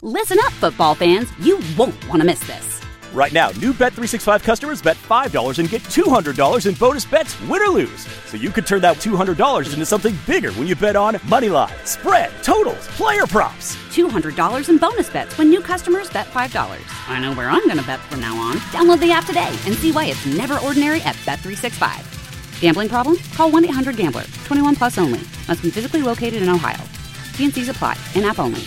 Listen up, football fans. You won't want to miss this. Right now, new Bet365 customers bet $5 and get $200 in bonus bets, win or lose. So you could turn that $200 into something bigger when you bet on money line, spread, totals, player props. $200 in bonus bets when new customers bet $5. I know where I'm going to bet from now on. Download the app today and see why it's never ordinary at Bet365. Gambling problem? Call 1-800-GAMBLER. 21 plus only. Must be physically located in Ohio. T&Cs apply. In-app only.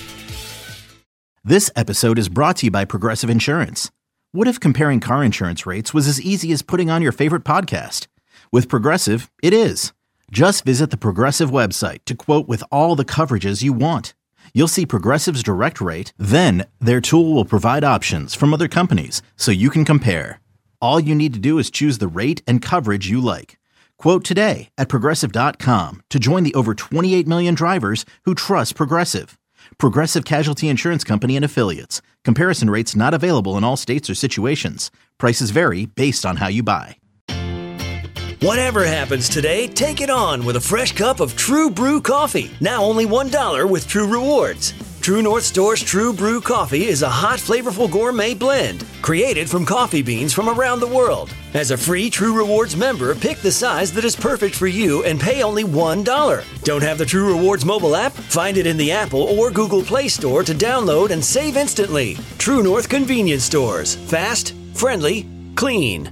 This episode is brought to you by Progressive Insurance. What if comparing car insurance rates was as easy as putting on your favorite podcast? With Progressive, it is. Just visit the Progressive website to quote with all the coverages you want. You'll see Progressive's direct rate, then their tool will provide options from other companies so you can compare. All you need to do is choose the rate and coverage you like. Quote today at Progressive.com to join the over 28 million drivers who trust Progressive. Progressive Casualty Insurance Company and Affiliates. Comparison rates not available in all states or situations. Prices vary based on how you buy. Whatever happens today, take it on with a fresh cup of True Brew coffee. Now only $1 with True Rewards. True North Store's True Brew coffee is a hot, flavorful gourmet blend created from coffee beans from around the world. As a free True Rewards member, pick the size that is perfect for you and pay only $1. Don't have the True Rewards mobile app? Find it in the Apple or Google Play Store to download and save instantly. True North Convenience Stores. Fast, friendly, clean.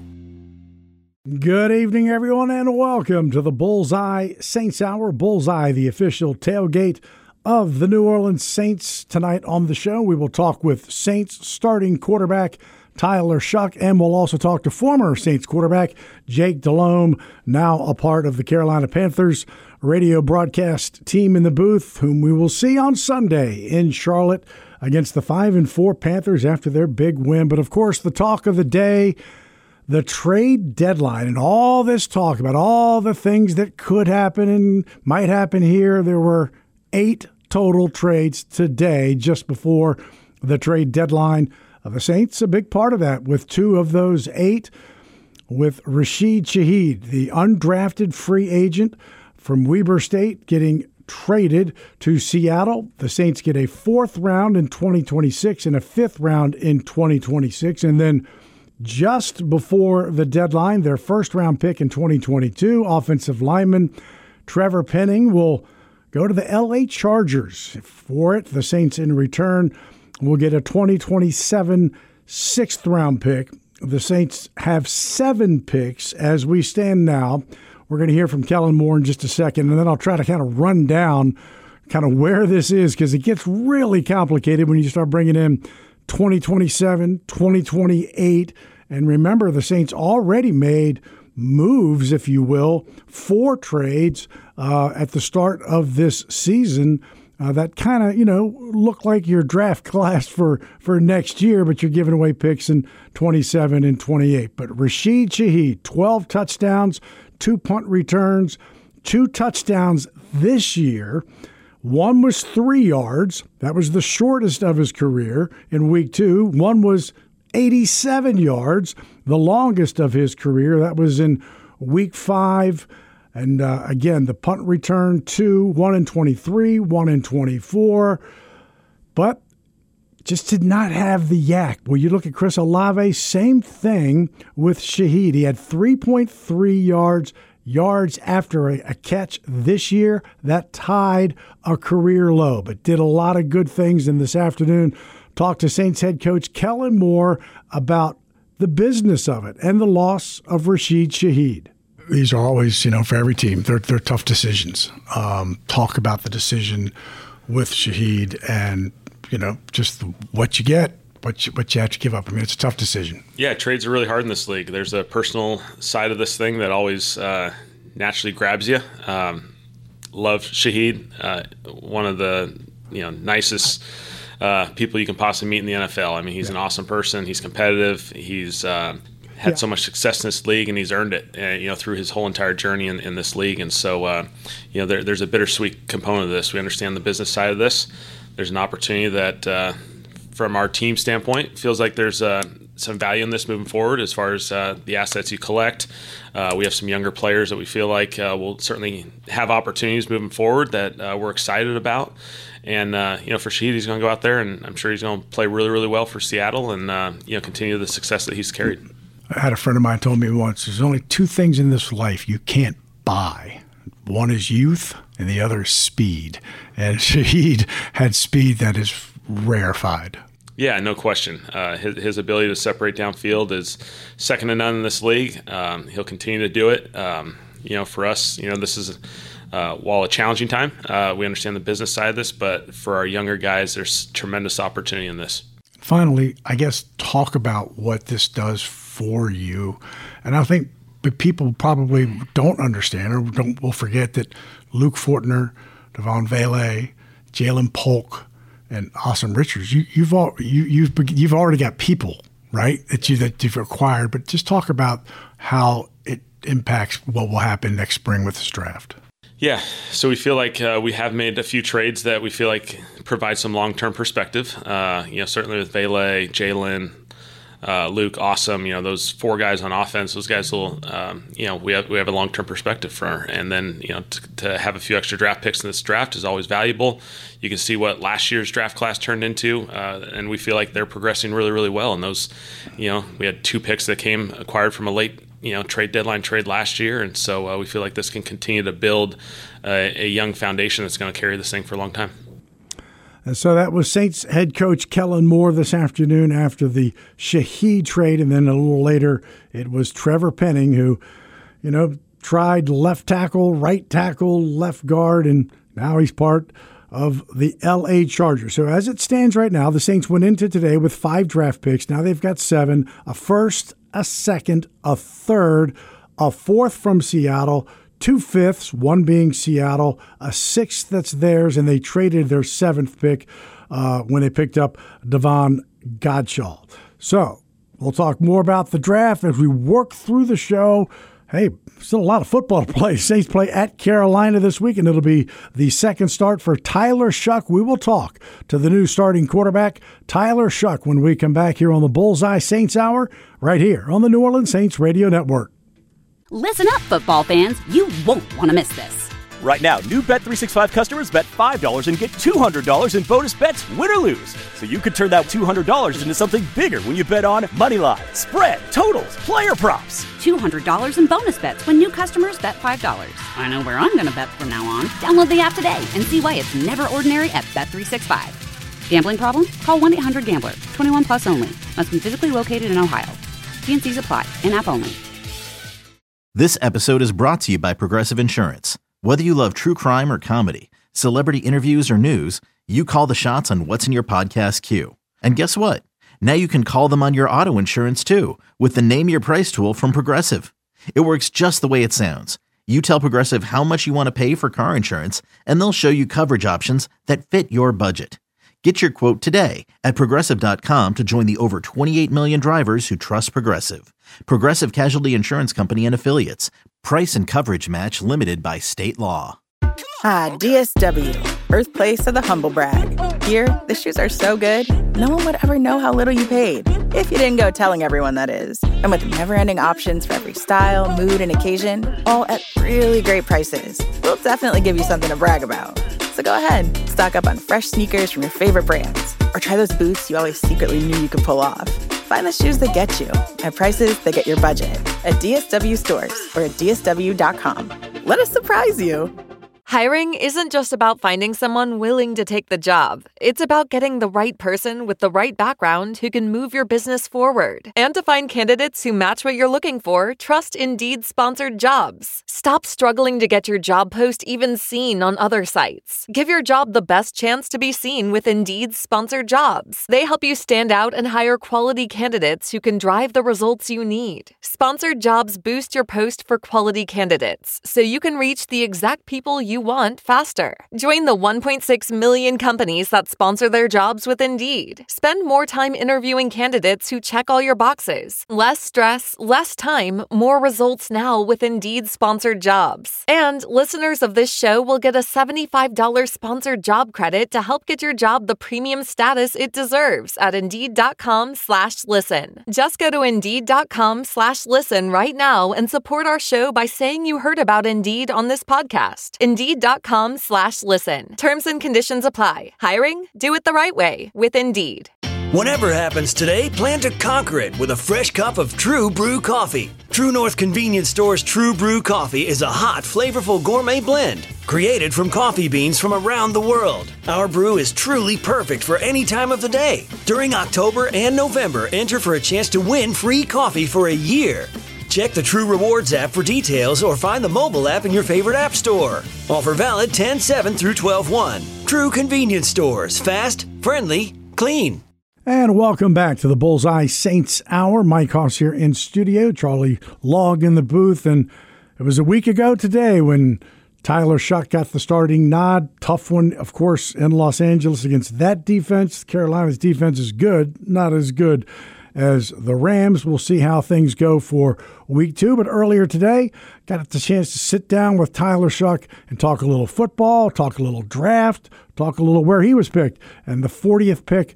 Good evening, everyone, and welcome to the Bullseye Saints Hour. Bullseye, the official tailgate of the New Orleans Saints. Tonight on the show, we will talk with Saints starting quarterback Tyler Shough, and we'll also talk to former Saints quarterback Jake Delhomme, now a part of the Carolina Panthers radio broadcast team in the booth, whom we will see on Sunday in Charlotte against the 5-4 Panthers after their big win. But, of course, the talk of the day, the trade deadline, and all this talk about all the things that could happen and might happen here. There were 8 total trades today just before the trade deadline. The Saints, a big part of that, with 2 of those 8, with Rashid Shaheed, the undrafted free agent from Weber State, getting traded to Seattle. The Saints get a 4th round in 2026 and a 5th round in 2026. And then just before the deadline, their 1st round pick in 2022, offensive lineman Trevor Penning, will go to the LA Chargers. For it, the Saints in return will get a 2027 6th round pick. The Saints have 7 picks as we stand now. We're going to hear from Kellen Moore in just a second, and then I'll try to kind of run down kind of where this is, because it gets really complicated when you start bringing in 2027, 2028. And remember, the Saints already made moves, if you will, 4 trades at the start of this season that kind of, look like your draft class for next year, but you're giving away picks in 27 and 28. But Rashid Shaheed, 12 touchdowns, 2 punt returns, 2 touchdowns this year. 1 was 3 yards. That was the shortest of his career in week 2. 1 was 87 yards, the longest of his career. That was in week 5. And again, the punt return 2, 1 in 23, 1 in 24. But just did not have the yak. Well, you look at Chris Olave, same thing with Shaheed. He had 3.3 yards after a catch this year. That tied a career low, but did a lot of good things. And this afternoon, talked to Saints head coach Kellen Moore about the business of it and the loss of Rashid Shaheed. These are always, for every team, they're tough decisions. Talk about the decision with Shaheed and, just what you get, what you have to give up. I mean, it's a tough decision. Yeah, trades are really hard in this league. There's a personal side of this thing that always naturally grabs you. Love Shaheed, one of the nicest people you can possibly meet in the NFL. I mean, he's an awesome person. He's competitive. He's had so much success in this league, and he's earned it, through his whole entire journey in this league. And so, there's a bittersweet component of this. We understand the business side of this. There's an opportunity that, from our team standpoint, feels like there's some value in this moving forward as far as the assets you collect. We have some younger players that we feel like will certainly have opportunities moving forward that we're excited about. And, for Shaheed, he's going to go out there, and I'm sure he's going to play really, really well for Seattle and, continue the success that he's carried. I had a friend of mine told me once, there's only two things in this life you can't buy. One is youth, and the other is speed. And Shaheed had speed that is rarefied. Yeah, no question. His ability to separate downfield is second to none in this league. He'll continue to do it. For us, this is while a challenging time, we understand the business side of this, but for our younger guys, there's tremendous opportunity in this. Finally, I guess talk about what this does for you. And I think people probably don't understand or will forget that Luke Fortner, Devon Vele, Jalen Polk, and Awesome Richards, you've already got people, right, that you've acquired. But just talk about how it impacts what will happen next spring with this draft. Yeah, so we feel like we have made a few trades that we feel like provide some long-term perspective. Certainly with Vele, Jalen, Luke, Awesome, those four guys on offense, those guys will, we have a long-term perspective for. And then, to have a few extra draft picks in this draft is always valuable. You can see what last year's draft class turned into, and we feel like they're progressing really, really well. And those, we had 2 picks that came acquired from a late, trade deadline trade last year. And so we feel like this can continue to build a young foundation that's going to carry this thing for a long time. And so that was Saints head coach Kellen Moore this afternoon after the Shaheed trade. And then a little later, it was Trevor Penning who, tried left tackle, right tackle, left guard, and now he's part of the L.A. Chargers. So as it stands right now, the Saints went into today with 5 draft picks. Now they've got 7, a first, a second, a third, a fourth from Seattle, 2 fifths, one being Seattle, a 6th that's theirs, and they traded their 7th pick when they picked up Davon Godchaux. So we'll talk more about the draft as we work through the show. Hey, still a lot of football to play. Saints play at Carolina this week, and it'll be the second start for Tyler Shough. We will talk to the new starting quarterback, Tyler Shough, when we come back here on the Bullseye Saints Hour, right here on the New Orleans Saints Radio Network. Listen up, football fans. You won't want to miss this. Right now, new Bet365 customers bet $5 and get $200 in bonus bets, win or lose. So you could turn that $200 into something bigger when you bet on moneyline, spread, totals, player props. $200 in bonus bets when new customers bet $5. I know where I'm going to bet from now on. Download the app today and see why it's never ordinary at Bet365. Gambling problem? Call 1-800-GAMBLER. 21 plus only. Must be physically located in Ohio. T&Cs apply. In-app only. This episode is brought to you by Progressive Insurance. Whether you love true crime or comedy, celebrity interviews or news, you call the shots on what's in your podcast queue. And guess what? Now you can call them on your auto insurance too with the Name Your Price tool from Progressive. It works just the way it sounds. You tell Progressive how much you want to pay for car insurance, and they'll show you coverage options that fit your budget. Get your quote today at Progressive.com to join the over 28 million drivers who trust Progressive. Progressive Casualty Insurance Company and Affiliates. Price and coverage match limited by state law. Ah, DSW, birthplace of the humble brag. Here, the shoes are so good, no one would ever know how little you paid. If you didn't go telling everyone, that is. And with never-ending options for every style, mood, and occasion, all at really great prices, we'll definitely give you something to brag about. So go ahead, stock up on fresh sneakers from your favorite brands, or try those boots you always secretly knew you could pull off. Find the shoes that get you at prices that get your budget at DSW stores or at DSW.com. Let us surprise you. Hiring isn't just about finding someone willing to take the job. It's about getting the right person with the right background who can move your business forward. And to find candidates who match what you're looking for, trust Indeed-sponsored jobs. Stop struggling to get your job post even seen on other sites. Give your job the best chance to be seen with Indeed-sponsored jobs. They help you stand out and hire quality candidates who can drive the results you need. Sponsored jobs boost your post for quality candidates, so you can reach the exact people you want faster. Join the 1.6 million companies that sponsor their jobs with Indeed. Spend more time interviewing candidates who check all your boxes. Less stress, less time, more results now with Indeed sponsored jobs. And listeners of this show will get a $75 sponsored job credit to help get your job the premium status it deserves at Indeed.com/listen. Just go to Indeed.com/listen right now and support our show by saying you heard about Indeed on this podcast. Indeed.com/listen. Terms and conditions apply. Hiring? Do it the right way with Indeed. Whatever happens today, plan to conquer it with a fresh cup of True Brew coffee. True North Convenience Store's True Brew coffee is a hot, flavorful gourmet blend created from coffee beans from around the world. Our brew is truly perfect for any time of the day. During October and November, enter for a chance to win free coffee for a year. Check the True Rewards app for details or find the mobile app in your favorite app store. Offer valid 10/7 through 12/1. True Convenience Stores. Fast, friendly, clean. And welcome back to the Bullseye Saints Hour. Mike Hoss here in studio. Charlie Log in the booth. And it was a week ago today when Tyler Shough got the starting nod. Tough one, of course, in Los Angeles against that defense. Carolina's defense is good, not as good as the Rams. We'll see how things go for week 2. But earlier today, got the chance to sit down with Tyler Shough and talk a little football, talk a little draft, talk a little where he was picked, and the 40th pick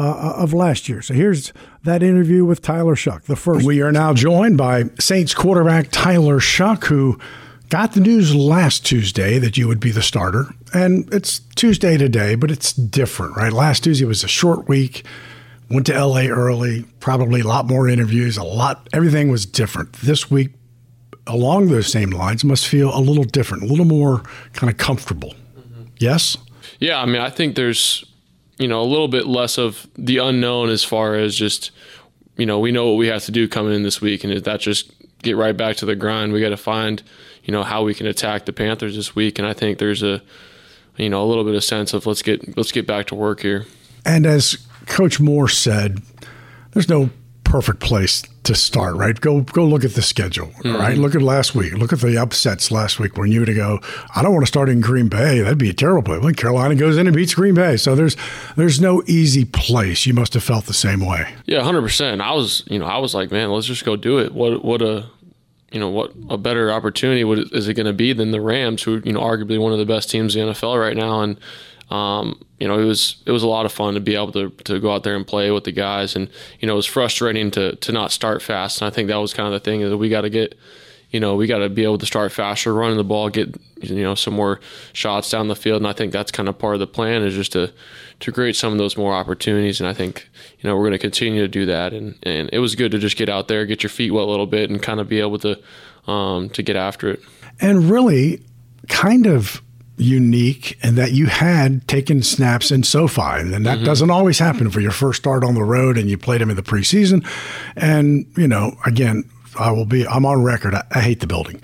of last year. So here's that interview with Tyler Shough, the first. We are now joined by Saints quarterback Tyler Shough, who got the news last Tuesday that you would be the starter. And it's Tuesday today, but it's different, right? Last Tuesday was a short week. Went to LA early, probably a lot more interviews, everything was different. This week, along those same lines, must feel a little different, a little more kind of comfortable. Mm-hmm. Yes? Yeah, I mean, I think there's, a little bit less of the unknown as far as just, we know what we have to do coming in this week, and that just get right back to the grind. We got to find, how we can attack the Panthers this week, and I think there's a little bit of sense of let's get back to work here. And as Coach Moore said, there's no perfect place to start, right? Go look at the schedule, mm-hmm. Right? Look at last week. Look at the upsets last week when you were to go, I don't want to start in Green Bay. That'd be a terrible play. When Carolina goes in and beats Green Bay. So there's no easy place. You must have felt the same way. Yeah, 100%. I was like, man, let's just go do it. What a better opportunity is it going to be than the Rams, who, arguably one of the best teams in the NFL right now. And it was a lot of fun to be able to go out there and play with the guys, and it was frustrating to not start fast. And I think that was kind of the thing, is that we got to get, we got to be able to start faster, running the ball, get some more shots down the field. And I think that's kind of part of the plan, is just to create some of those more opportunities. And I think we're going to continue to do that. And it was good to just get out there, get your feet wet a little bit, and kind of be able to get after it. And really, kind of unique in that you had taken snaps in SoFi, and that mm-hmm. doesn't always happen for your first start on the road, and you played them in the preseason. And, again, I'm on record. I hate the building.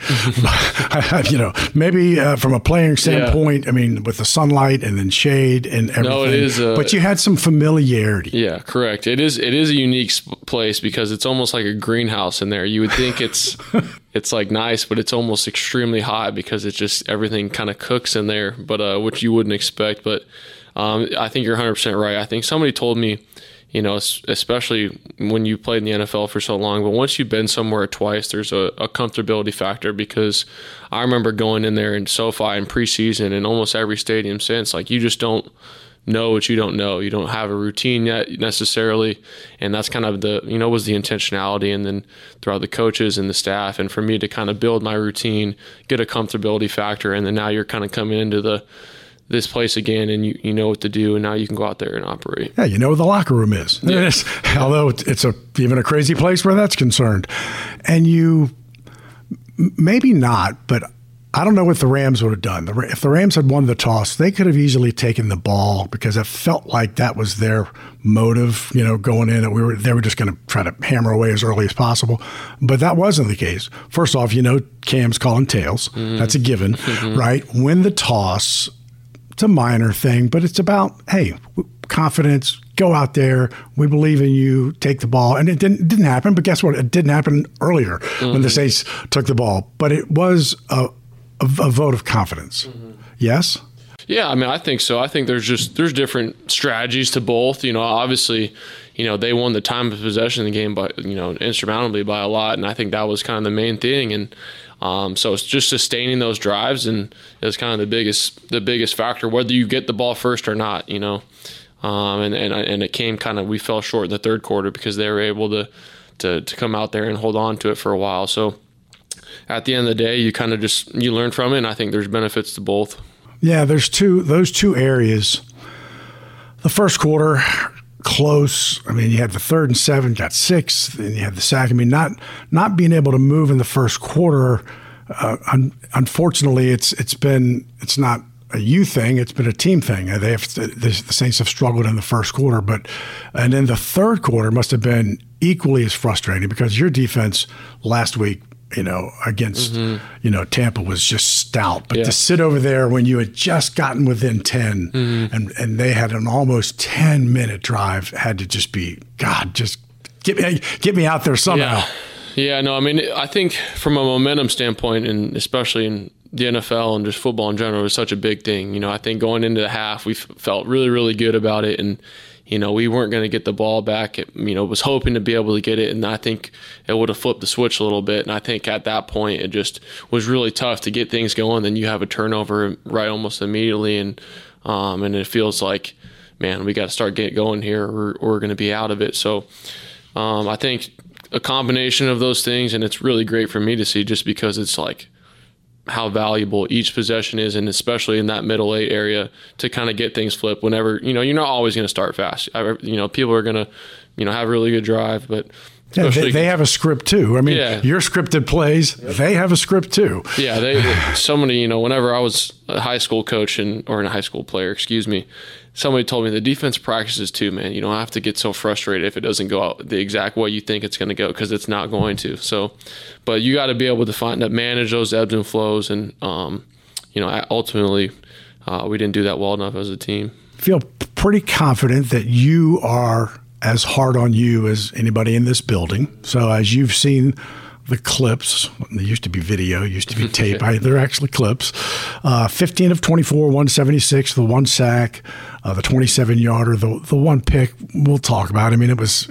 Maybe from a playing standpoint, yeah. I mean, with the sunlight and then shade and everything. No, it is. But you had some familiarity. Yeah, correct. It is a unique place because it's almost like a greenhouse in there. You would think it's like nice, but it's almost extremely hot because it's just everything kind of cooks in there, but which you wouldn't expect. But I think you're 100% right. I think somebody told me, especially when you played in the NFL for so long, but once you've been somewhere twice, there's a comfortability factor, because I remember going in there in SoFi in preseason and almost every stadium since, like, you just don't know what you don't know. You don't have a routine yet necessarily, and that's kind of was the intentionality, and then throughout the coaches and the staff, and for me to kind of build my routine, get a comfortability factor, and then now you're kind of coming into this place again, and you know what to do, and now you can go out there and operate. Yeah, you know where the locker room is. Yeah. Although it's even a crazy place where that's concerned. And you, maybe not, but I don't know what the Rams would have done. If the Rams had won the toss, they could have easily taken the ball, because it felt like that was their motive, going in, and they were just going to try to hammer away as early as possible. But that wasn't the case. First off, Cam's calling tails. Mm-hmm. That's a given, mm-hmm. right? Win the toss. It's a minor thing, but it's about, hey, confidence, go out there, we believe in you, take the ball. And it didn't happen, but guess what? It didn't happen earlier mm-hmm. when the Saints took the ball. But it was a vote of confidence. Mm-hmm. Yes? Yeah, I mean, I think so. I think there's different strategies to both. Obviously, they won the time of possession in the game by, insurmountably by a lot, and I think that was kind of the main thing. And so it's just sustaining those drives, and it's kind of the biggest factor, whether you get the ball first or not. And it came we fell short in the third quarter because they were able to come out there and hold on to it for a while. So at the end of the day, you learn from it, and I think there's benefits to both. Yeah, those two areas. The first quarter, close. I mean, you had the 3rd and 7, got 6, then you had the sack. I mean, not being able to move in the first quarter. Unfortunately, it's not a you thing. It's been a team thing. The Saints have struggled in the first quarter, and then the third quarter must have been equally as frustrating because your defense last week, against, Tampa was just stout. But to sit over there when you had just gotten within 10 and they had an almost 10-minute drive had to just be, God, just get me out there somehow. Yeah, no, I mean, I think from a momentum standpoint, and especially in the NFL and just football in general, it was such a big thing. I think going into the half, we felt really, really good about it. And we weren't going to get the ball back. Was hoping to be able to get it, and I think it would have flipped the switch a little bit. And I think at that point, it just was really tough to get things going. Then you have a turnover right almost immediately, and it feels like, man, we got to start getting going here, or we're going to be out of it. So I think a combination of those things, and it's really great for me to see just because it's like how valuable each possession is, and especially in that middle 8 area to kind of get things flipped whenever, you're not always going to start fast. People are going to, have a really good drive, but they have a script too. I mean, your scripted plays, they have a script too. Yeah. Whenever I was a high school coach or a high school player, somebody told me the defense practices too, man. You don't have to get so frustrated if it doesn't go out the exact way you think it's going to go, because it's not going to. So, but you got to be able to manage those ebbs and flows. And, ultimately, we didn't do that well enough as a team. Feel pretty confident that you are as hard on you as anybody in this building. So as you've seen the clips, they used to be video, used to be tape. They're actually clips. 15 of 24, 176, the one sack, the 27-yarder, the one pick. We'll talk about. I mean, it was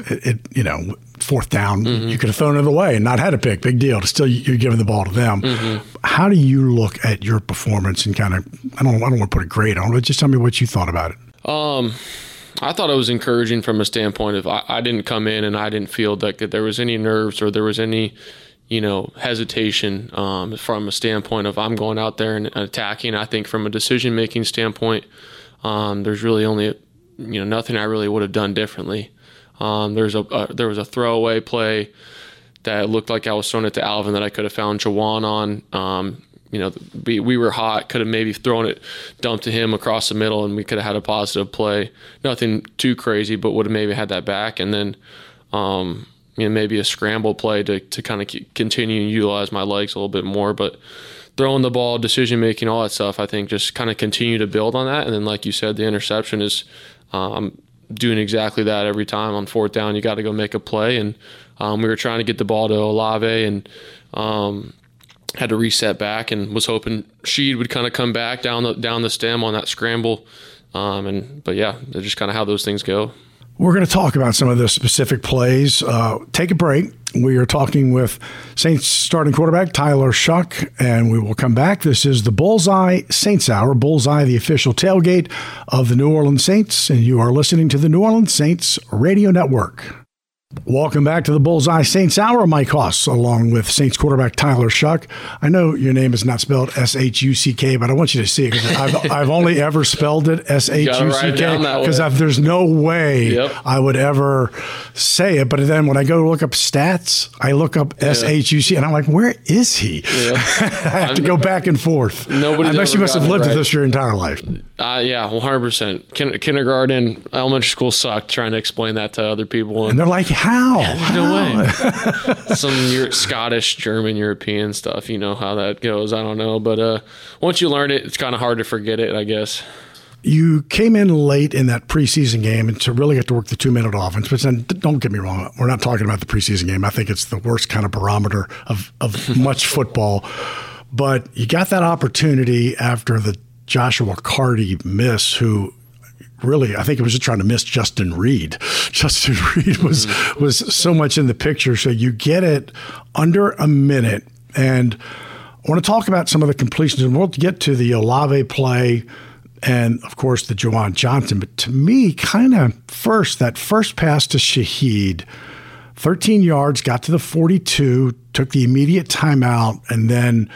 fourth down. You could have thrown it away and not had a pick. Big deal. Still, you're giving the ball to them. How do you look at your performance and kind of? I don't want to put a grade on it. Just tell me what you thought about it. I thought it was encouraging from a standpoint of I didn't come in and I didn't feel that there was any nerves or there was any, hesitation from a standpoint of I'm going out there and attacking. I think from a decision-making standpoint, there's really only, nothing I really would have done differently. There was a throwaway play that looked like I was throwing it to Alvin that I could have found Jawan on. We were hot, could have maybe thrown it, dumped to him across the middle, and we could have had a positive play. Nothing too crazy, but would have maybe had that back. And then, maybe a scramble play to kind of continue and utilize my legs a little bit more. But throwing the ball, decision-making, all that stuff, I think just kind of continue to build on that. And then, like you said, the interception is I'm doing exactly that every time. On fourth down, you got to go make a play. And we were trying to get the ball to Olave and had to reset back and was hoping Sheed would kind of come back down the stem on that scramble. But yeah, that's just kind of how those things go. We're going to talk about some of the specific plays. Take a break. We are talking with Saints starting quarterback Tyler Shough, and we will come back. This is the Bullseye Saints Hour. Bullseye, the official tailgate of the New Orleans Saints, and you are listening to the New Orleans Saints Radio Network. Welcome back to the Bullseye Saints Hour. Mike Hoss, along with Saints quarterback Tyler Shough. I know your name is not spelled S-H-U-C-K, but I want you to see it because I've only ever spelled it S-H-U-C-K because there's no way I would ever say it. But then when I go to look up stats, I look up S-H-U-C, and I'm like, where is he? Yeah. I have to go back and forth. I bet you must have lived with this your entire life. Yeah, 100%. Kindergarten, elementary school sucked trying to explain that to other people. And they're like, how? No way. Some Scottish, German, European stuff, how that goes. I don't know. But once you learn it, it's kind of hard to forget it, I guess. You came in late in that preseason game and to really get to work the 2-minute offense. But then, don't get me wrong, we're not talking about the preseason game. I think it's the worst kind of barometer of much football. But you got that opportunity after the Joshua Carty miss, who really, I think it was just trying to miss Justin Reed. Justin Reed was so much in the picture. So you get it under a minute. And I want to talk about some of the completions, and we'll get to the Olave play and, of course, the Juwan Johnson. But to me, kind of that first pass to Shaheed, 13 yards, got to the 42, took the immediate timeout, and then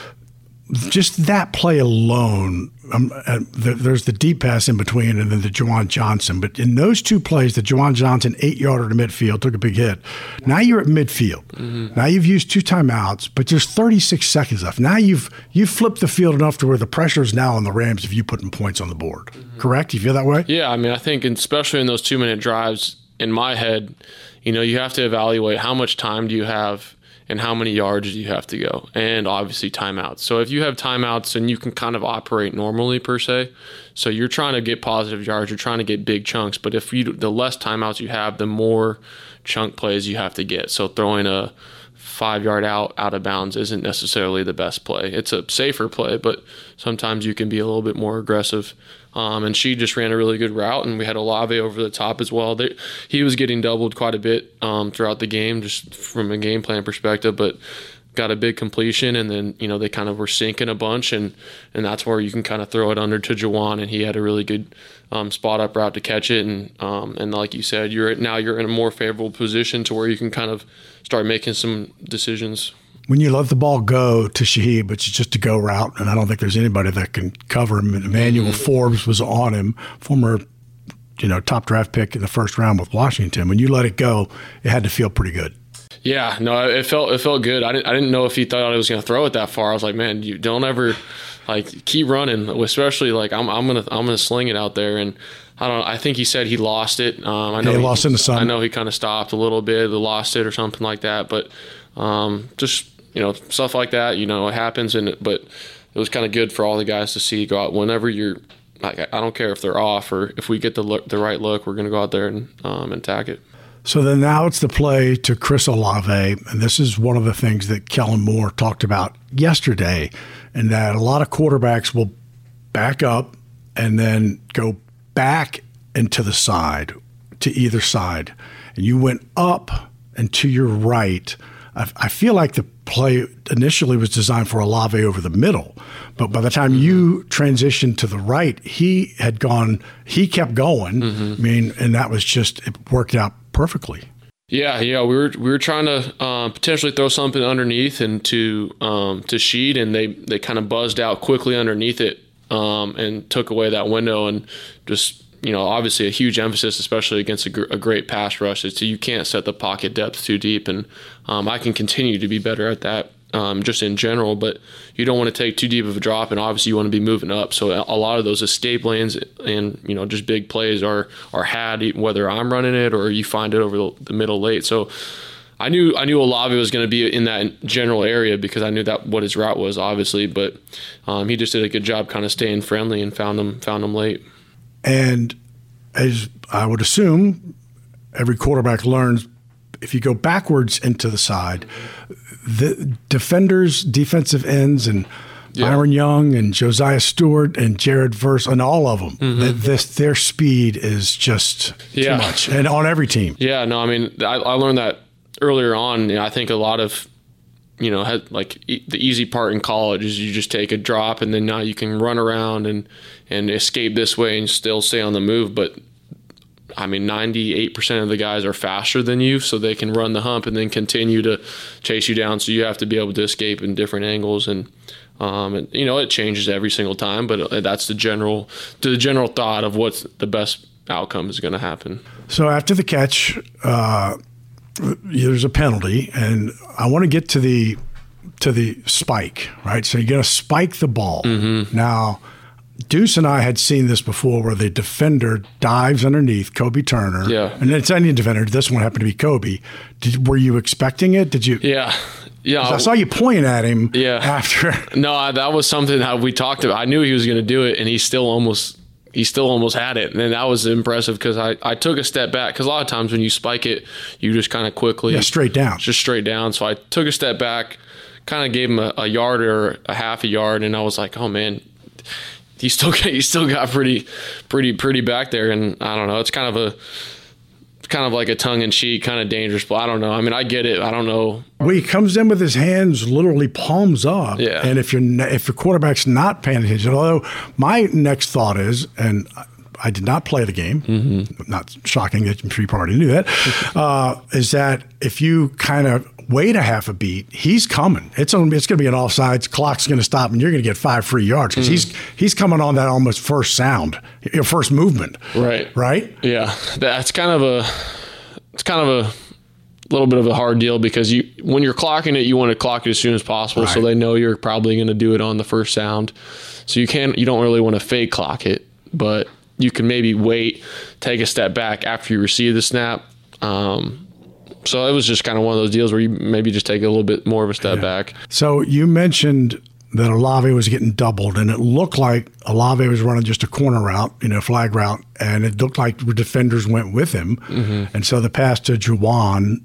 just that play alone, there's the deep pass in between and then the Juwan Johnson. But in those two plays, the Juwan Johnson 8-yarder to midfield, took a big hit. Now you're at midfield. Mm-hmm. Now you've used 2 timeouts, but there's 36 seconds left. Now you've flipped the field enough to where the pressure is now on the Rams if you putting points on the board. Mm-hmm. Correct? You feel that way? Yeah, I mean, I think especially in those 2-minute drives, in my head, you have to evaluate how much time do you have and how many yards do you have to go, and obviously timeouts. So if you have timeouts, and you can kind of operate normally per se, so you're trying to get positive yards, you're trying to get big chunks, but the less timeouts you have, the more chunk plays you have to get. So throwing a 5-yard out of bounds isn't necessarily the best play. It's a safer play, but sometimes you can be a little bit more aggressive. And she just ran a really good route, and we had Olave over the top as well. He was getting doubled quite a bit throughout the game, just from a game plan perspective, but got a big completion, and then they kind of were sinking a bunch, and that's where you can kind of throw it under to Juwan, and he had a really good spot up route to catch it, and like you said, you're in a more favorable position to where you can kind of start making some decisions. When you let the ball go to Shaheed, but it's just a go route, and I don't think there's anybody that can cover him. Emmanuel Forbes was on him, former, top draft pick in the first round with Washington. When you let it go, it had to feel pretty good. Yeah, no, it felt good. I didn't know if he thought I was going to throw it that far. I was like, man, you don't ever keep running, especially I'm gonna sling it out there. And I think he said he lost it. I know he lost in the sun. I know he kind of stopped a little bit, lost it or something like that. But just stuff like that, it happens. But it was kind of good for all the guys to see go out whenever you're. I don't care if they're off or if we get the right look, we're going to go out there and attack it. So then now it's the play to Chris Olave, and this is one of the things that Kellen Moore talked about yesterday, and that a lot of quarterbacks will back up and then go back and to the side, to either side. And you went up and to your right. I feel like the play initially was designed for Olave over the middle, but by the time you transitioned to the right, he kept going. Mm-hmm. I mean, and that was it worked out perfectly. Yeah, we were trying to potentially throw something underneath and to Sheed, and they kind of buzzed out quickly underneath it and took away that window, and just obviously a huge emphasis, especially against a great pass rush, is you can't set the pocket depth too deep, and I can continue to be better at that just in general, but you don't want to take too deep of a drop, and obviously you want to be moving up. So a lot of those escape lanes and just big plays are had, whether I'm running it or you find it over the middle late. So I knew Olave was going to be in that general area because I knew that what his route was, obviously, but he just did a good job kind of staying friendly and found him late. And as I would assume, every quarterback learns, if you go backwards into the side, the defenders, defensive ends, and Byron Young and Josiah Stewart and Jared Verse and all of them, their speed is just too much, and on every team. Yeah, no, I mean, I learned that earlier on. I think a lot of had the easy part in college is you just take a drop and then now you can run around and escape this way and still stay on the move. But I mean, 98% of the guys are faster than you, so they can run the hump and then continue to chase you down. So you have to be able to escape in different angles, and it changes every single time. But that's the general thought of what's the best outcome is going to happen. So after the catch, there's a penalty, and I want to get to the spike, right? So you're going to spike the ball. Mm-hmm. Now, Deuce and I had seen this before where the defender dives underneath Kobe Turner. Yeah. And it's any defender. This one happened to be Kobe. Were you expecting it? Did you? Yeah. I saw you point at him after. No, that was something that we talked about. I knew he was going to do it, and he still almost had it. And that was impressive because I took a step back, because a lot of times when you spike it, you just kind of quickly. Yeah, straight down. Just straight down. So I took a step back, kind of gave him a yard or a half a yard, and I was like, oh, man, he still got pretty back there. And I don't know, it's kind of like a tongue-in-cheek, kind of dangerous, but I don't know. I mean, I get it. I don't know. Well, he comes in with his hands literally palms up. Yeah. And if your quarterback's not paying attention, although my next thought is, and I did not play the game, not shocking that I'm sure you already knew that, is that if you kind of wait a half a beat, he's coming. It's going to be an offsides, clock's going to stop, and you're going to get 5 free yards because he's coming on that almost first sound, your first movement. Right? Yeah. It's kind of a little bit of a hard deal because when you're clocking it, you want to clock it as soon as possible, so they know you're probably going to do it on the first sound. So you don't really want to fake clock it, but you can maybe wait, take a step back after you receive the snap. So it was just kind of one of those deals where you maybe just take a little bit more of a step back. So you mentioned that Olave was getting doubled, and it looked like Olave was running just a corner route, flag route, and it looked like the defenders went with him. And so the pass to Juwan,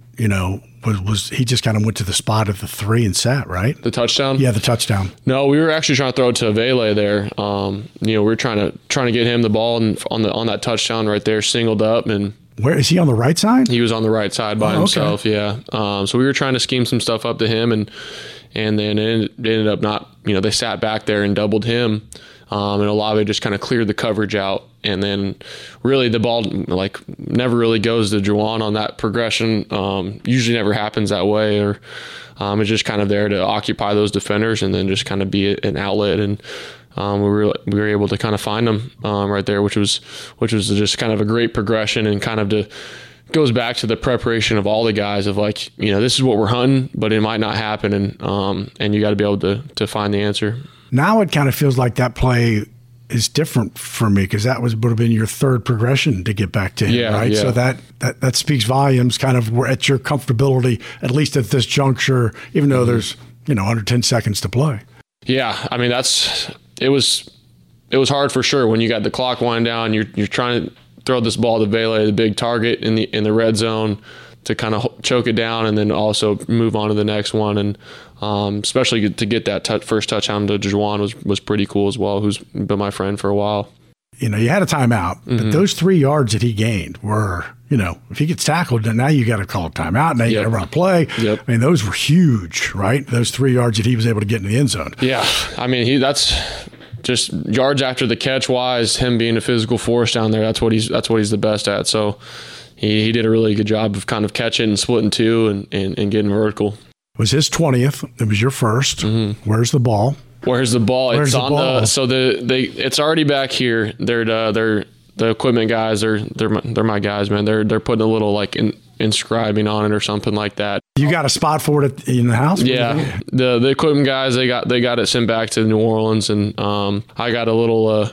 was he just kind of went to the spot at the 3 and sat, right? The touchdown? Yeah, the touchdown. No, we were actually trying to throw it to Avele there. We were trying to get him the ball and on that touchdown right there, singled up. And where is he, on the right side? He was on the right side by himself. Okay. Yeah. So we were trying to scheme some stuff up to him, and then it ended up not. They sat back there and doubled him, and Olave just kind of cleared the coverage out. And then really the ball never really goes to Juwan on that progression. Usually never happens that way, or it's just kind of there to occupy those defenders and then just kind of be an outlet. And we were able to kind of find them right there, which was just kind of a great progression, and kind of goes back to the preparation of all the guys of this is what we're hunting, but it might not happen, and you got to be able to find the answer. Now it kind of feels like that play is different for me because that would have been your third progression to get back to him, right? Yeah. So that speaks volumes, kind of at your comfortability, at least at this juncture, even though there's under 10 seconds to play. Yeah, I mean it was hard for sure when you got the clock winding down. You're trying to throw this ball to Vele, the big target in the red zone, to kind of choke it down and then also move on to the next one. And especially to get that first touchdown to Juwan was pretty cool as well, who's been my friend for a while. You had a timeout, but those 3 yards that he gained were, if he gets tackled, then now you got to call a timeout. Now you got to run a play. Yep. I mean, those were huge, right? Those 3 yards that he was able to get in the end zone. Yeah. I mean, that's just yards after the catch wise, him being a physical force down there. That's what he's the best at. So he did a really good job of kind of catching and splitting two and getting vertical. It was his 20th. It was your first. Where's the ball? Where's the ball? It's on it's already back here. They're the equipment guys. They're my guys, man. They're putting a little inscribing on it or something like that. You got a spot for it in the house? Yeah. The equipment guys, they got it sent back to New Orleans, and I got a little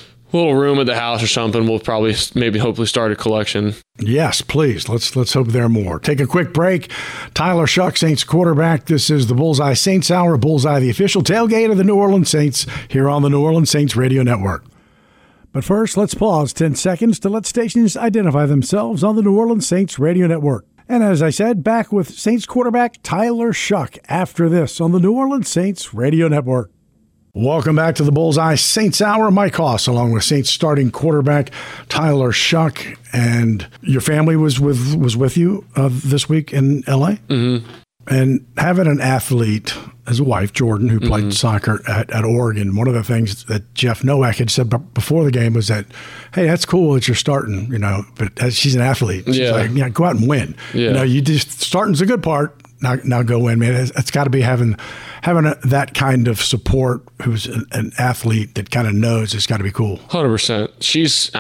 room at the house or something. We'll probably hopefully start a collection. Yes, please. Let's hope there are more. Take a quick break. Tyler Shough, Saints quarterback. This is the Bullseye Saints Hour. Bullseye, the official tailgate of the New Orleans Saints, here on the New Orleans Saints Radio Network. But first, let's pause 10 seconds to let stations identify themselves on the New Orleans Saints Radio Network. And as I said, back with Saints quarterback Tyler Shough after this on the New Orleans Saints Radio Network. Welcome back to the Bullseye Saints Hour. Mike Hoss, along with Saints starting quarterback Tyler Shough, and your family was with you this week in L.A. And having an athlete as a wife, Jordan, who played soccer at Oregon, one of the things that Jeff Nowak had said before the game was that, hey, that's cool that you're starting, but she's an athlete. She's like, go out and win. Yeah. You just starting's the good part. Now go win, man. It's got to be having that kind of support. Who's an athlete that kind of knows it's got to be cool. 100%. She's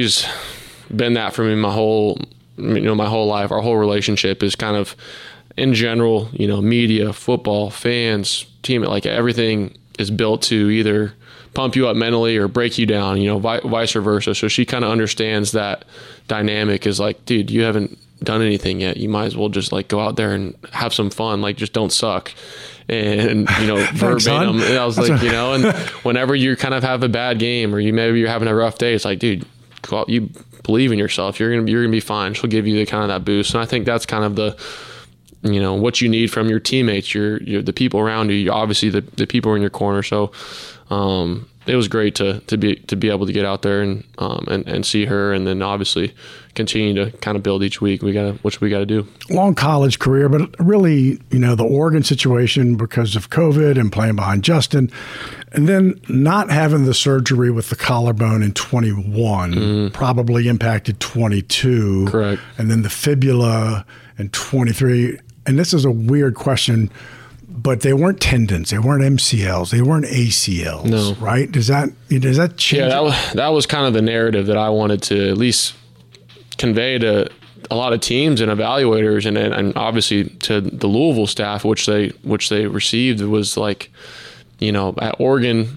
been that for me my whole life. Our whole relationship is kind of, in general, media, football, fans, team, everything is built to either pump you up mentally or break you down, vice versa. So she kind of understands that dynamic is dude, you haven't done anything yet. You might as well just go out there and have some fun. Just don't suck. And, verbatim. And I was and whenever you kind of have a bad game or maybe you're having a rough day, it's dude, go out, you believe in yourself. You're going to be fine. She'll give you the kind of that boost. And I think that's kind of the, what you need from your teammates, the people around you, obviously the people in your corner. So, it was great to be able to get out there and see her, and then obviously continue to kind of build each week. We got to do. Long college career, but really, the Oregon situation because of COVID and playing behind Justin, and then not having the surgery with the collarbone in 21 probably impacted 22. Correct. And then the fibula in 23. And this is a weird question, but they weren't tendons, they weren't MCLs, they weren't ACLs, no. Right? Does that change? Yeah, that was kind of the narrative that I wanted to at least convey to a lot of teams and evaluators, and obviously to the Louisville staff, which they received. It was like, at Oregon,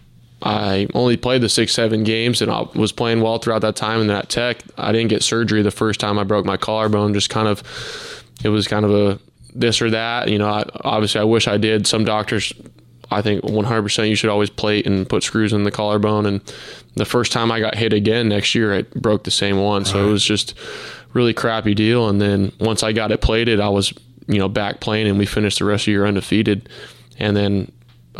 I only played the 6-7 games, and I was playing well throughout that time. And at Tech, I didn't get surgery the first time I broke my collarbone. It was kind of a this or that. Obviously I wish I did. Some doctors, I think 100% you should always plate and put screws in the collarbone. And the first time I got hit again next year, I broke the same one. So It was just really crappy deal. And then once I got it plated, I was, back playing, and we finished the rest of the year undefeated. And then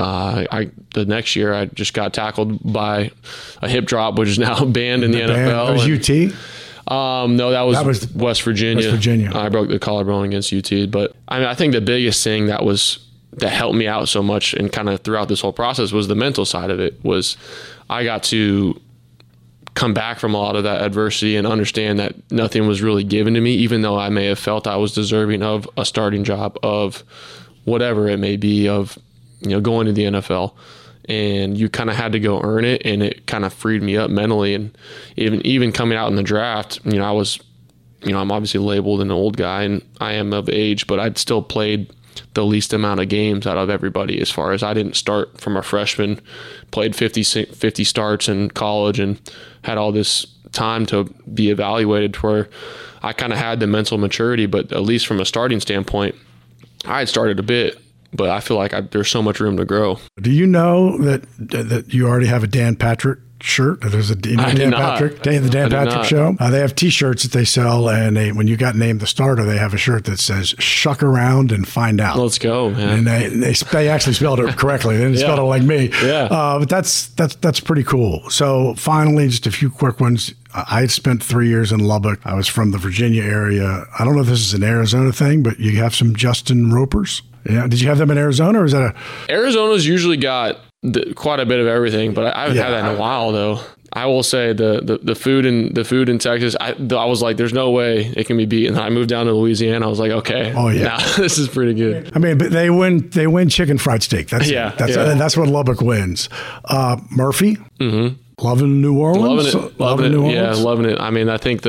the next year I just got tackled by a hip drop, which is now banned in the NFL. That was UT? No, that was West Virginia. West Virginia. I broke the collarbone against UT. But I think the biggest thing that helped me out so much and kind of throughout this whole process was the mental side of it. Was I got to come back from a lot of that adversity and understand that nothing was really given to me, even though I may have felt I was deserving of a starting job, of whatever it may be, of going to the NFL. And you kind of had to go earn it, and it kind of freed me up mentally. And even coming out in the draft, I was, I'm obviously labeled an old guy, and I am of age, but I'd still played the least amount of games out of everybody, as far as I didn't start from a freshman, played 50 starts in college, and had all this time to be evaluated, where I kind of had the mental maturity. But at least from a starting standpoint, I had started a bit, but I feel like there's so much room to grow. Do you know that you already have a Dan Patrick shirt? There's a Dan Patrick show. They have T-shirts that they sell, and when you got named the starter, they have a shirt that says "Shuck around and find out." Let's go, man. And they actually spelled it correctly. They didn't spell it like me. Yeah. But that's pretty cool. So finally, just a few quick ones. I spent 3 years in Lubbock. I was from the Virginia area. I don't know if this is an Arizona thing, but you have some Justin Ropers. Yeah. Did you have them in Arizona, or is that Arizona's usually got quite a bit of everything, but I haven't had that in a while, though. I will say the food in Texas, I was like, there's no way it can be beat. And I moved down to Louisiana. I was like, okay, this is pretty good. I mean, but they win chicken fried steak. That's what Lubbock wins. Murphy, loving New Orleans, loving it. Yeah, loving it. I mean, I think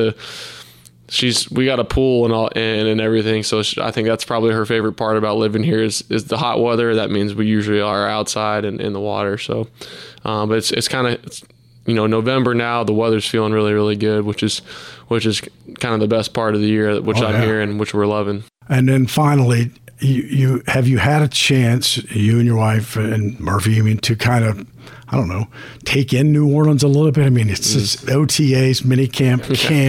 we got a pool and all and everything, so I think that's probably her favorite part about living here is the hot weather. That means we usually are outside and in the water. So, but it's kind of November now. The weather's feeling really, really good, which is kind of the best part of the year, I'm hearing, which we're loving. And then finally, you had a chance, you and your wife and Murphy, to kind of, I don't know, take in New Orleans a little bit. I mean, it's OTAs, mini camp,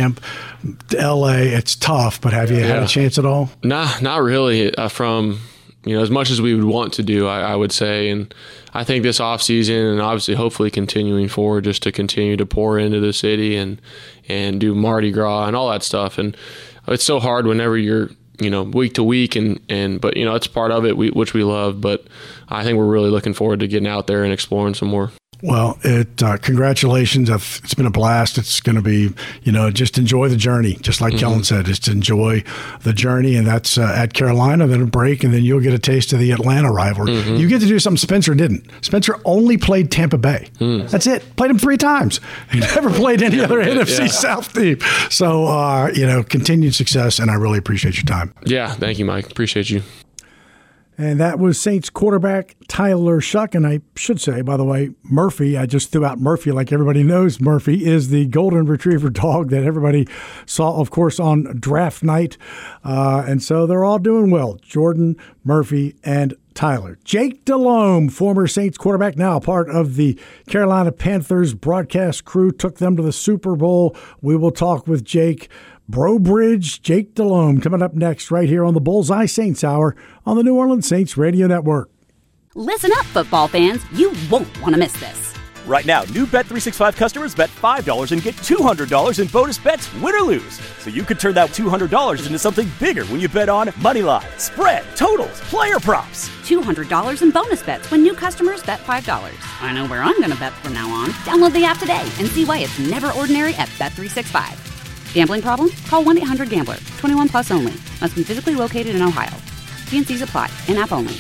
LA. It's tough, but have you had a chance at all? Nah, not really. From as much as we would want to do, I would say, and I think this off season, and obviously hopefully continuing forward, just to continue to pour into the city and do Mardi Gras and all that stuff. And it's so hard whenever you're week to week, but it's part of it, which we love. But I think we're really looking forward to getting out there and exploring some more. Well, congratulations. It's been a blast. It's going to be, just enjoy the journey. Just like Kellen said, just enjoy the journey. And that's at Carolina, then a break, and then you'll get a taste of the Atlanta rivalry. You get to do something Spencer didn't. Spencer only played Tampa Bay. That's it. Played him 3 times. He never played any other NFC South team. So, continued success, and I really appreciate your time. Yeah, thank you, Mike. Appreciate you. And that was Saints quarterback Tyler Shuck. And I should say, by the way, Murphy, I just threw out Murphy like everybody knows. Murphy is the golden retriever dog that everybody saw, of course, on draft night. And so they're all doing well. Jordan, Murphy, and Tyler. Jake Delhomme, former Saints quarterback, now a part of the Carolina Panthers broadcast crew, took them to the Super Bowl. We will talk with Jake Brobridge, Jake Delhomme, coming up next right here on the Bullseye Saints Hour on the New Orleans Saints Radio Network. Listen up, football fans. You won't want to miss this. Right now, new Bet365 customers bet $5 and get $200 in bonus bets, win or lose. So you could turn that $200 into something bigger when you bet on moneyline, spread, totals, player props. $200 in bonus bets when new customers bet $5. I know where I'm going to bet from now on. Download the app today and see why it's never ordinary at Bet365. Gambling problem? Call 1-800-GAMBLER. 21 plus only. Must be physically located in Ohio. T&Cs apply. In-app only.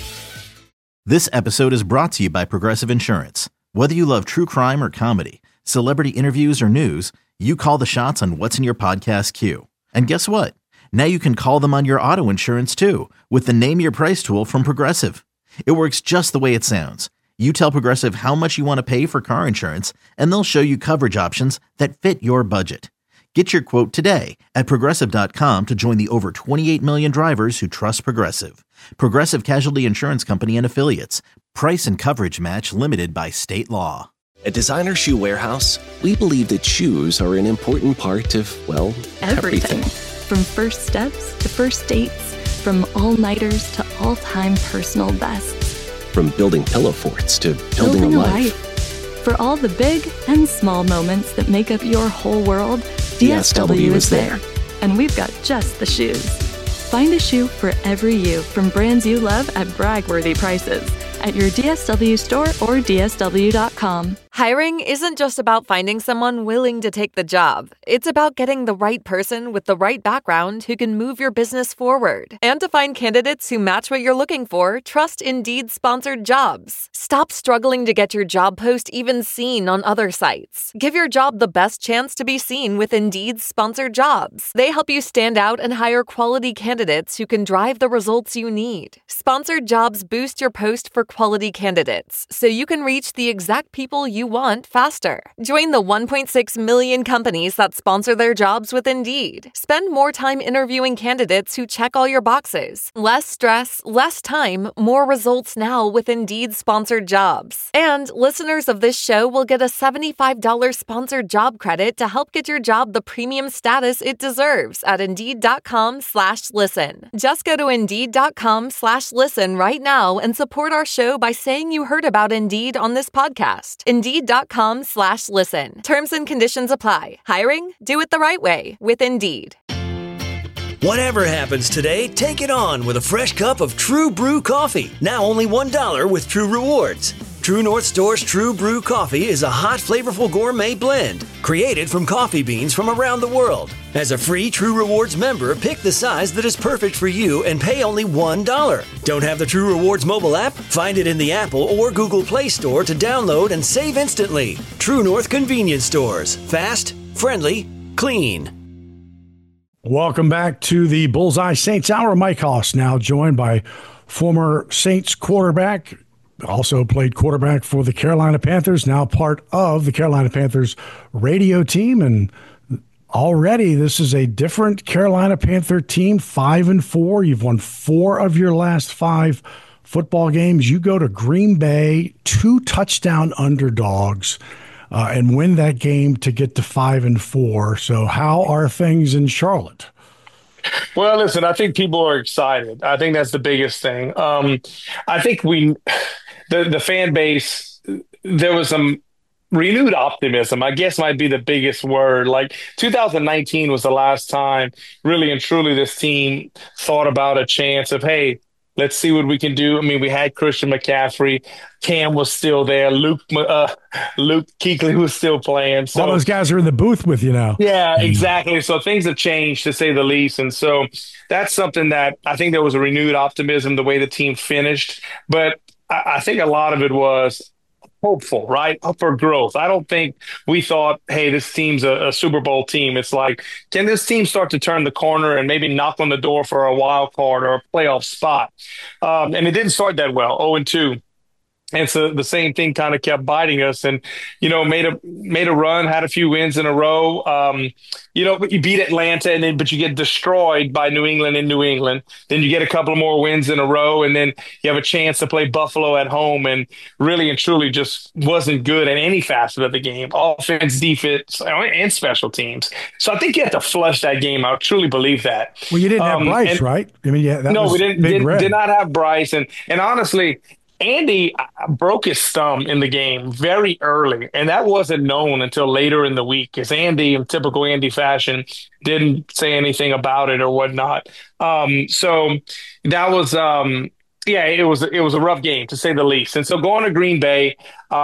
This episode is brought to you by Progressive Insurance. Whether you love true crime or comedy, celebrity interviews or news, you call the shots on what's in your podcast queue. And guess what? Now you can call them on your auto insurance too with the Name Your Price tool from Progressive. It works just the way it sounds. You tell Progressive how much you want to pay for car insurance, and they'll show you coverage options that fit your budget. Get your quote today at Progressive.com to join the over 28 million drivers who trust Progressive. Progressive Casualty Insurance Company and Affiliates. Price and coverage match limited by state law. At Designer Shoe Warehouse, we believe that shoes are an important part of, well, everything. From first steps to first dates, from all-nighters to all-time personal bests. From building pillow forts to building a life. For all the big and small moments that make up your whole world, DSW is there. And we've got just the shoes. Find a shoe for every you from brands you love at brag-worthy prices at your DSW store or DSW.com. Hiring isn't just about finding someone willing to take the job. It's about getting the right person with the right background who can move your business forward. And to find candidates who match what you're looking for, trust Indeed sponsored jobs. Stop struggling to get your job post even seen on other sites. Give your job the best chance to be seen with Indeed sponsored jobs. They help you stand out and hire quality candidates who can drive the results you need. Sponsored jobs boost your post for quality candidates, so you can reach the exact people you want faster. Join the 1.6 million companies that sponsor their jobs with Indeed. Spend more time interviewing candidates who check all your boxes. Less stress, less time, more results now with Indeed sponsored jobs. And listeners of this show will get a $75 sponsored job credit to help get your job the premium status it deserves at Indeed.com/listen. Just go to Indeed.com/listen right now and support our show by saying you heard about Indeed on this podcast. Indeed.com/listen. Terms and conditions apply. Hiring? Do it the right way with Indeed. Whatever happens today, take it on with a fresh cup of True Brew coffee. Now only $1 with True Rewards. True North Store's True Brew coffee is a hot, flavorful gourmet blend created from coffee beans from around the world. As a free True Rewards member, pick the size that is perfect for you and pay only $1. Don't have the True Rewards mobile app? Find it in the Apple or Google Play Store to download and save instantly. True North Convenience Stores. Fast, friendly, clean. Welcome back to the Bullseye Saints Hour. Mike Hoss now joined by former Saints quarterback, also played quarterback for the Carolina Panthers, now part of the Carolina Panthers radio team. And already this is a different Carolina Panther team, 5-4. You've won 4 of your last 5 football games. You go to Green Bay, 2 touchdown underdogs, and win that game to get to 5-4. So how are things in Charlotte? Well, listen, I think people are excited. I think that's the biggest thing. I think the fan base, there was some renewed optimism, I guess might be the biggest word. Like 2019 was the last time really and truly this team thought about a chance of, hey, let's see what we can do. I mean, we had Christian McCaffrey. Cam was still there. Luke Kuechly was still playing. So all those guys are in the booth with you now. Yeah, exactly. So things have changed, to say the least. And so that's something that I think there was a renewed optimism the way the team finished. But I think a lot of it was hopeful, right? Up for growth. I don't think we thought, hey, this team's a Super Bowl team. It's like, can this team start to turn the corner and maybe knock on the door for a wild card or a playoff spot? And it didn't start that well, 0-2. And so the same thing kind of kept biting us, and, you know, made a run, had a few wins in a row. You know, but you beat Atlanta, but you get destroyed by New England in New England. Then you get a couple more wins in a row, and then you have a chance to play Buffalo at home, and really and truly just wasn't good in any facet of the game, offense, defense, and special teams. So I think you have to flush that game out. Truly believe that. Well, you didn't have Bryce, right? I mean, yeah, we did not have Bryce, and honestly, Andy broke his thumb in the game very early, and that wasn't known until later in the week, because Andy, in typical Andy fashion, didn't say anything about it or whatnot. So that was, it was a rough game to say the least. And so going to Green Bay,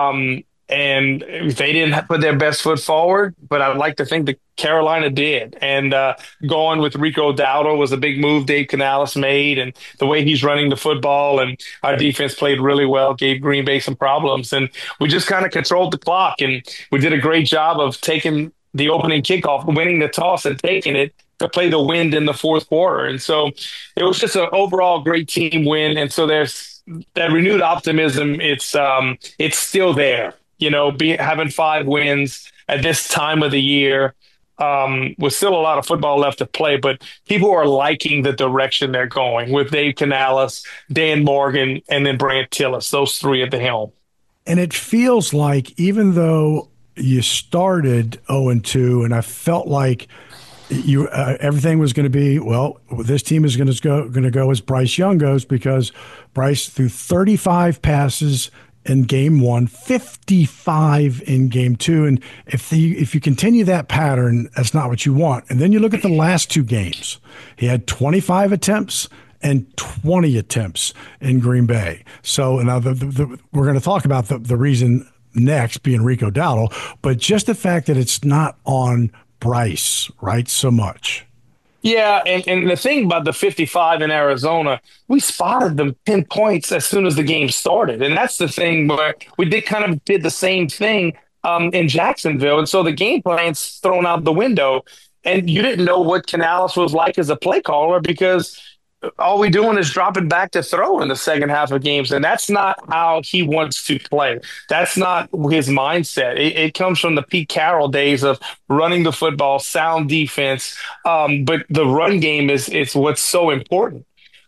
and they didn't put their best foot forward, but I'd like to think that Carolina did. And going with Rico Dowdle was a big move Dave Canales made, and the way he's running the football, and our defense played really well, gave Green Bay some problems. And we just kind of controlled the clock, and we did a great job of taking the opening kickoff, winning the toss and taking it to play the wind in the fourth quarter. And so it was just an overall great team win. And so there's that renewed optimism. It's still there. Having 5 wins at this time of the year, with still a lot of football left to play, but people are liking the direction they're going with Dave Canales, Dan Morgan, and then Brant Tillis, those 3 at the helm. And it feels like, even though you started 0-2, and I felt like everything was going to be, well, this team is going to go as Bryce Young goes, because Bryce threw 35 passes in game 1, 55 in game 2. And if you continue that pattern, that's not what you want. And then you look at the last 2 games. He had 25 attempts and 20 attempts in Green Bay. So now we're going to talk about the reason next, being Rico Dowdle, but just the fact that it's not on Bryce, right, so much. Yeah, and the thing about the 55 in Arizona, we spotted them 10 points as soon as the game started. And that's the thing where we did the same thing in Jacksonville. And so the game plan's thrown out the window. And you didn't know what Canales was like as a play caller, because all we doing is dropping back to throw in the second half of games. And that's not how he wants to play. That's not his mindset. It comes from the Pete Carroll days of running the football, sound defense. But the run game is what's so important.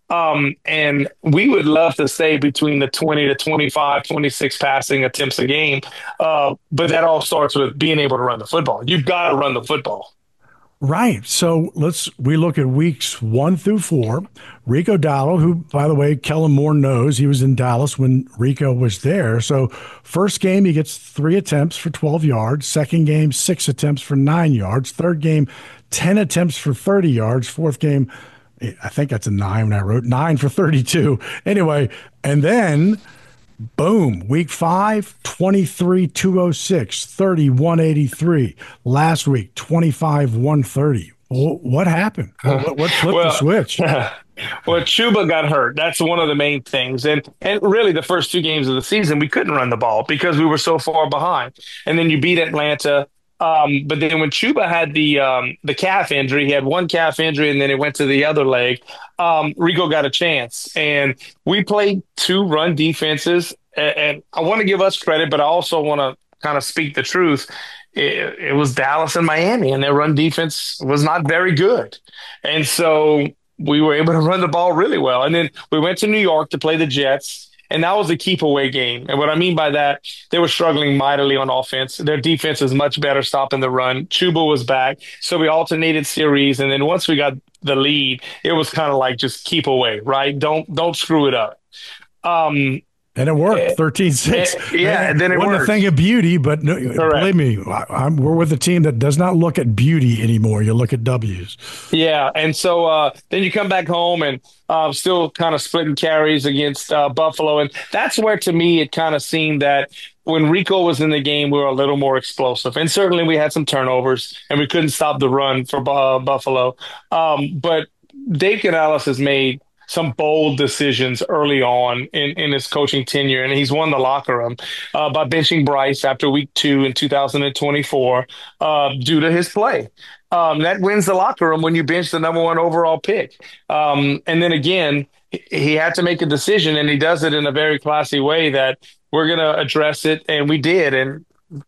And we would love to say between the 20 to 25, 26 passing attempts a game. But that all starts with being able to run the football. You've got to run the football. Right. So we look at weeks 1 through 4. Rico Dowdle, who, by the way, Kellen Moore knows, he was in Dallas when Rico was there. So first game, he gets 3 attempts for 12 yards. Second game, 6 attempts for 9 yards. Third game, 10 attempts for 30 yards. Fourth game, I think that's a 9 when I wrote 9 for 32. Anyway, and then boom, week 5, 23, 206, 30, 183. Last week, 25, 130. What happened? What flipped the switch? Well, Chuba got hurt. That's one of the main things. And really, the first 2 games of the season, we couldn't run the ball because we were so far behind. And then you beat Atlanta. But then when Chuba had the calf injury, he had one calf injury and then it went to the other leg. Rico got a chance, and we played 2 run defenses. And I want to give us credit, but I also want to kind of speak the truth. It was Dallas and Miami, and their run defense was not very good. And so we were able to run the ball really well. And then we went to New York to play the Jets. And that was a keep away game. And what I mean by that, they were struggling mightily on offense. Their defense is much better stopping the run. Chuba was back. So we alternated series. And then once we got the lead, it was kind of like just keep away, right? Don't screw it up. And it worked, 13-6. Yeah, and then it wasn't worked. a thing of beauty, but no, believe me, we're with a team that does not look at beauty anymore. You look at W's. Yeah, and so then you come back home and still kind of splitting carries against Buffalo. And that's where, to me, it kind of seemed that when Rico was in the game, we were a little more explosive. And certainly we had some turnovers, and we couldn't stop the run for Buffalo. But Dave Canales has made some bold decisions early on in his coaching tenure, and he's won the locker room by benching Bryce after week 2 in 2024 due to his play. That wins the locker room when you bench the number 1 overall pick. And then again, he had to make a decision, and he does it in a very classy way that we're going to address it, and we did. And,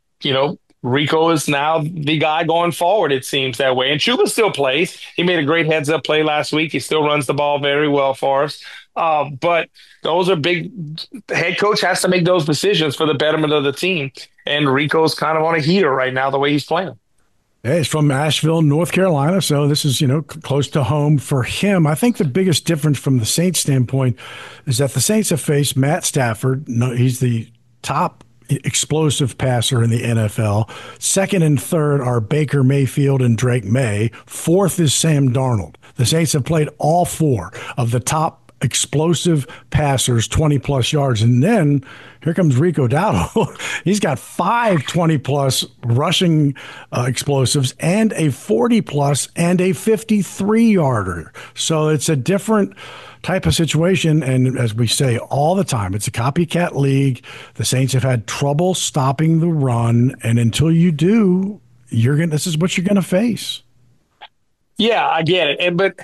Rico is now the guy going forward, it seems that way. And Chuba still plays. He made a great heads-up play last week. He still runs the ball very well for us. But those are big – the head coach has to make those decisions for the betterment of the team. And Rico's kind of on a heater right now, the way he's playing. Hey, he's from Asheville, North Carolina, so this is, close to home for him. I think the biggest difference from the Saints standpoint is that the Saints have faced Matt Stafford. No, he's the top explosive passer in the NFL. Second and third are Baker Mayfield and Drake May. Fourth is Sam Darnold. The Saints have played all four of the top explosive passers, 20-plus yards. And then here comes Rico Dowdle. He's got 5 20-plus rushing explosives and a 40-plus and a 53-yarder. So it's a different type of situation. And as we say all the time, it's a copycat league. The Saints have had trouble stopping the run. And until you do, this is what you're going to face. Yeah, I get it. But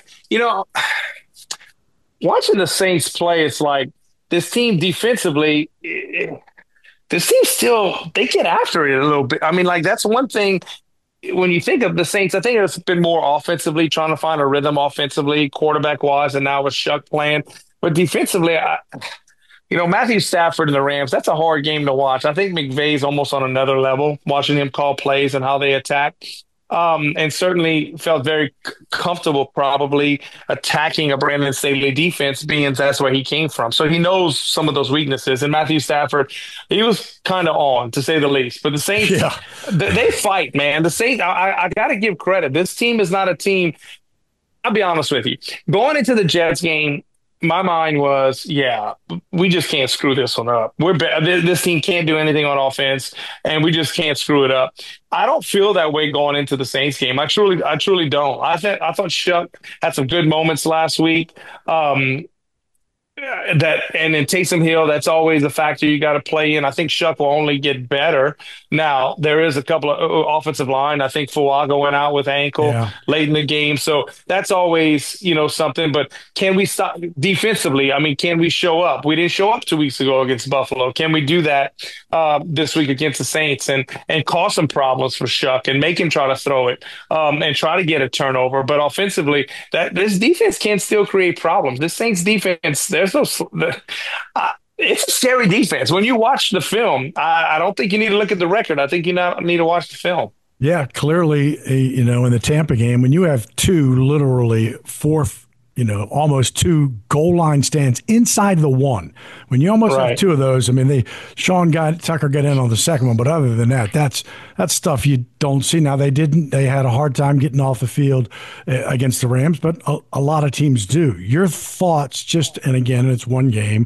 watching the Saints play, it's like this team defensively, this team still, they get after it a little bit. I mean, like, that's one thing when you think of the Saints. I think it's been more offensively, trying to find a rhythm offensively, quarterback-wise, and now with Shuck playing. But defensively, Matthew Stafford and the Rams, that's a hard game to watch. I think McVay's almost on another level, watching him call plays and how they attack. And certainly felt very comfortable probably attacking a Brandon Staley defense, being that's where he came from. So he knows some of those weaknesses. And Matthew Stafford, he was kind of on, to say the least. But the Saints, they fight, man. The Saints, I got to give credit. This team is not a team. I'll be honest with you. Going into the Jets game, my mind was, we just can't screw this one up. This team can't do anything on offense, and we just can't screw it up. I don't feel that way going into the Saints game. I truly don't. I thought Shuck had some good moments last week. And then Taysom Hill, that's always a factor you got to play in. I think Shuck will only get better. Now, there is a couple of offensive line. I think Fuaga went out with ankle late in the game. So that's always, something. But can we stop defensively? I mean, can we show up? We didn't show up 2 weeks ago against Buffalo. Can we do that this week against the Saints and cause some problems for Shuck and make him try to throw it and try to get a turnover? But offensively, this defense can still create problems. This Saints defense, it's a scary defense. When you watch the film, I don't think you need to look at the record. I think you need to watch the film. Yeah, clearly, in the Tampa game, when you have almost 2 goal line stands inside the one. When you almost have 2 of those, I mean, Tucker got in on the second one, but other than that, that's stuff you don't see. Now, they had a hard time getting off the field against the Rams, but a lot of teams do. Your thoughts, and again, it's one game,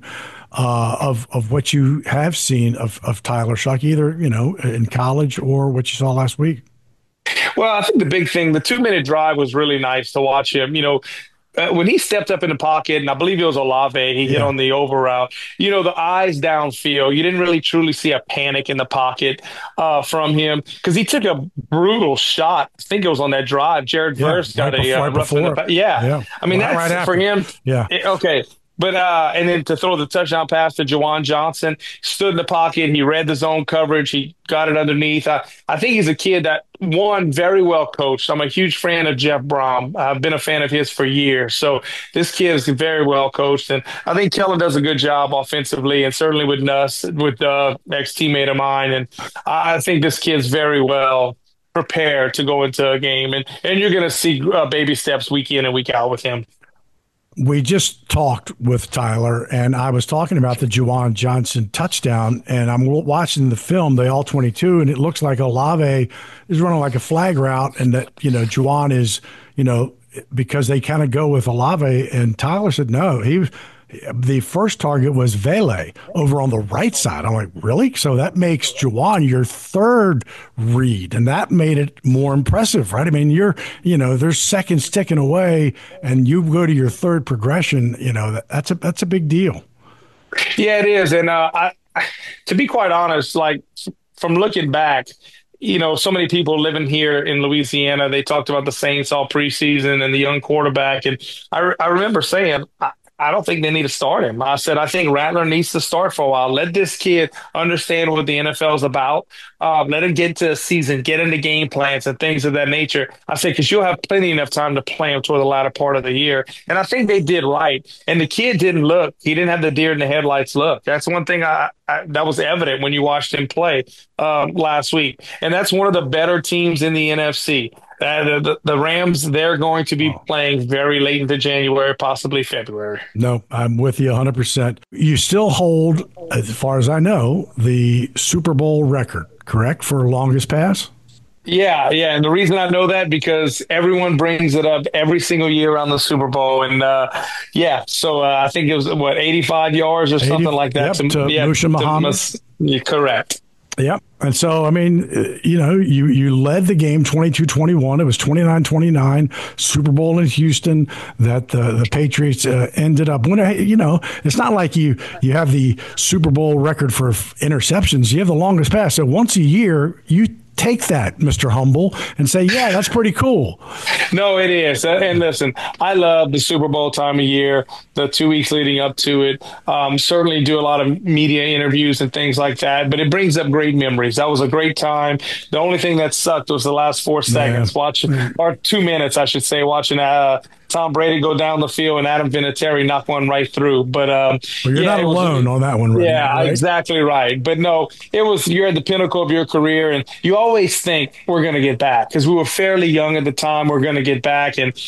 of what you have seen of Tyler Shuck, either, in college or what you saw last week? Well, I think the big thing, the 2-minute drive was really nice to watch him. When he stepped up in the pocket, and I believe it was Olave, he hit on the over route, the eyes downfield, you didn't really truly see a panic in the pocket from him because he took a brutal shot. I think it was on that drive. Jared Verse got a rough in the back. Yeah. I mean, that's for him. Yeah. Okay. But and then to throw the touchdown pass to Juwan Johnson, stood in the pocket. He read the zone coverage. He got it underneath. I think he's a kid that, very well coached. I'm a huge fan of Jeff Brom. I've been a fan of his for years. So this kid is very well coached. And I think Kellen does a good job offensively, and certainly with Nuss, with ex-teammate of mine. And I think this kid's very well prepared to go into a game. And you're going to see baby steps week in and week out with him. We just talked with Tyler, and I was talking about the Juwan Johnson touchdown, and I'm watching the film, the All-22, and it looks like Olave is running like a flag route, and that, Juwan is, because they kind of go with Olave, and Tyler said no. The first target was Vele over on the right side. I'm like, really? So that makes Juwan your third read, and that made it more impressive, right? I mean, there's seconds ticking away, and you go to your third progression. That's a big deal. Yeah, it is, and to be quite honest, like from looking back, so many people living here in Louisiana, they talked about the Saints all preseason and the young quarterback, and I remember saying, I don't think they need to start him. I said, I think Rattler needs to start for a while. Let this kid understand what the NFL is about. Let him get into a season, get into game plans and things of that nature. I said, because you'll have plenty enough time to play him toward the latter part of the year. And I think they did right. And the kid didn't look. He didn't have the deer in the headlights look. That's one thing that was evident when you watched him play last week. And that's one of the better teams in the NFC. The Rams, they're going to be playing very late into January, possibly February. No, I'm with you 100%. You still hold, as far as I know, the Super Bowl record, correct, for longest pass? Yeah. And the reason I know that because everyone brings it up every single year around the Super Bowl. And so I think it was, 85 yards or something like that. Yep, to Musha Muhammad. Correct. Yep. And so, I mean, you led the game 22-21. It was 29-29, Super Bowl in Houston that the Patriots ended up winning. It's not like you have the Super Bowl record for interceptions. You have the longest pass. So once a year, you take that, Mr. Humble, and say, yeah, that's pretty cool. No, it is. And listen, I love the Super Bowl time of year, the 2 weeks leading up to it. Certainly do a lot of media interviews and things like that, but it brings up great memories. That was a great time. The only thing that sucked was the last 4 seconds or 2 minutes, I should say, watching Tom Brady go down the field and Adam Vinatieri knock one right through. But you're not alone on that one, right? Yeah, right? Exactly right. But no, you're at the pinnacle of your career, and you always think we're going to get back because we were fairly young at the time. We're going to get back, and